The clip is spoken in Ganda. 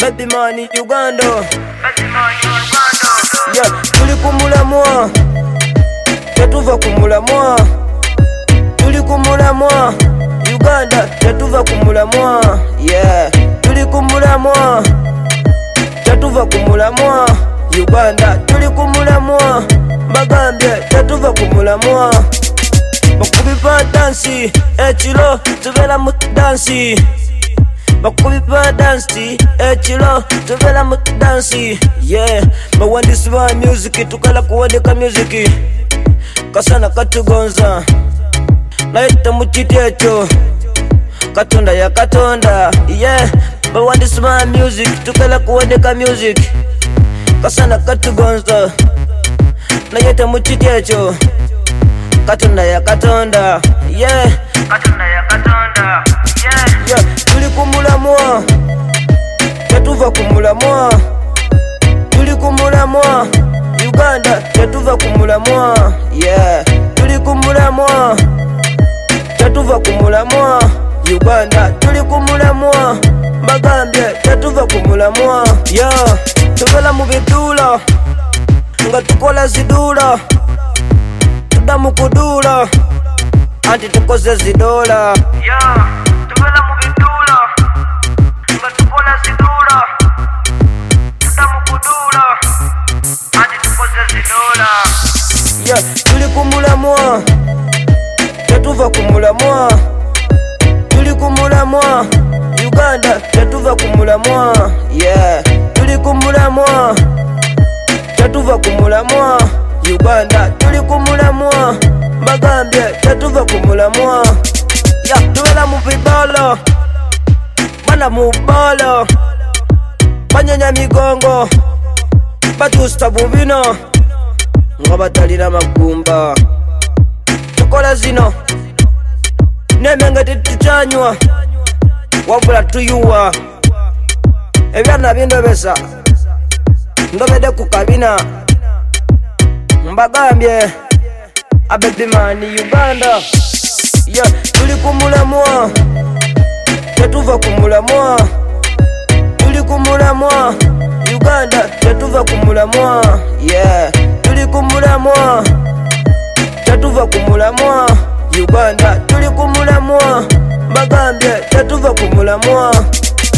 Baby man Uganda. Yeah, tuli kumulamwa, tetuva kumulamwa. Tuli kumulamwa, Uganda, tetuva kumulamwa. Yeah, tuli kumulamwa, tetuva kumulamwa. Uganda, tuli kumulamwa. Bagambye, tetuva kumulamwa. Bakubipa dansi, ekilo, tubela mu dansi. Bakubipa dansi, ekilo, tubela mu dansi. Yeah, bawandisi ba music, tukala kuwadeka music. Kasana katugonza, naita mukiti ekyo, Katonda ya Katonda. Yeah, bawandisi ba music, tukala kuwadeka music. Kasana katugonza, naita mukiti ekyo, Katonda ya Katonda. Yeah, Katonda ya Katonda. Yeah, yeah. Tuli kumulamwa, tetuva kumulamwa. Tuli kumulamwa, Uganda, tetuva kumulamwa. Yeah, tuli kumulamwa, tetuva kumulamwa. Uganda, tuli kumulamwa. Bagambye, tetuva kumulamwa. Yeah, tubela mu bidula, nga tukola zidula. Tuda mu kudula, anti tukoze zidola. Yeah, tubela mu bidula, nga tukola zidula. Tuda mu kudula, anti tukoze zidola. Yeah, tuli kumulamwa, tetuva kumulamwa. Tuli kumulamwa, Uganda, tetuva kumulamwa. Yeah, tuli kumulamwa, tetuva kumulamwa. Uganda, tuli kumulamwa. Bagambye, tetuva kumulamwa. Ya, tubela mu bibolo, bana mu bolo. Banyanya migongo, batusta bubino, nga batalina magumba. Tukola zino, nemenge tituchanywa, wabula tuyuwa. Ebyana bindobesa, ndobede ku kabina. Mbagambye, Baby man Uganda. Yeah, tuli kumulamwa, tetuva kumulamwa. Tuli kumulamwa, Uganda, tetuva kumulamwa. Yeah, tuli kumulamwa, tetuva kumulamwa. Uganda, tuli kumulamwa. Bagambye, tetuva kumulamwa.